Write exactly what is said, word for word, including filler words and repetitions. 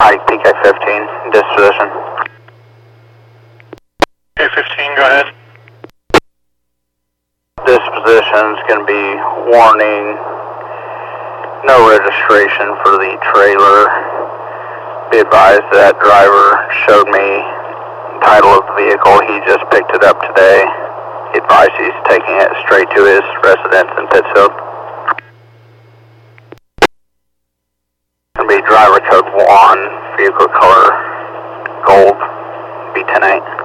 Ike P K fifteen, disposition. P K fifteen, go ahead. Disposition is going to be warning, no registration for the trailer. Be advised that driver showed me the title of the vehicle. He just picked it up today. He advised he's taking it straight to his residence in Pittsfield. Going to be driver code one, vehicle color gold, B ten eight.